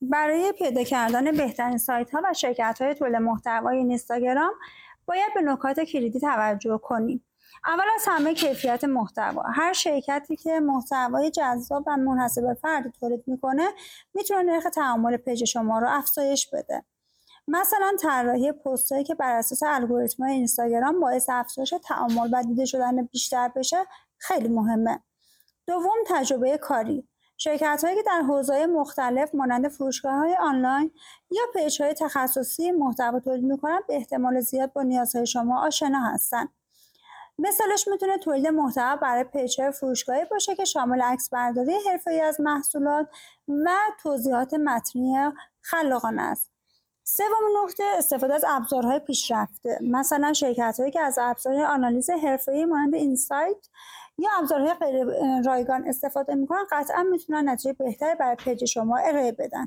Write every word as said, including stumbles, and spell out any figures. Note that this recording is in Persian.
برای پیدا کردن بهترین سایت‌ها و شرکت‌های تولید محتوای اینستاگرام باید به نکات کلیدی توجه کنیم. اول از همه کیفیت محتوا. هر شرکتی که محتوای جذاب و منحصر به فرد تولید میکنه میتونه نرخ تعامل پیج شما رو افزایش بده. مثلا طراحی پست‌هایی که بر اساس الگوریتم‌های اینستاگرام باعث افزایش تعامل و دیده شدن بیشتر بشه خیلی مهمه. دوم، تجربه کاری. شرکت‌هایی که در حوزه‌های مختلف مانند فروشگاه‌های آنلاین یا پیج‌های تخصصی محتوا تولید می‌کنند به احتمال زیاد با نیازهای شما آشنا هستند. مثالش میتونه تولید محتوا برای پیج‌های فروشگاهی باشه که شامل عکسبرداری حرفه‌ای از محصولات و توضیحات متنی خلاقانه است. سومین نکته، استفاده از ابزارهای پیشرفته. مثلا شرکت‌هایی که از ابزارهای آنالیز حرفه‌ای مانند اینسایت یا ابزارهای غیر رایگان استفاده می‌کنن قطعا میتونن نتیجه بهتری برای پیج شما ارائه بدن.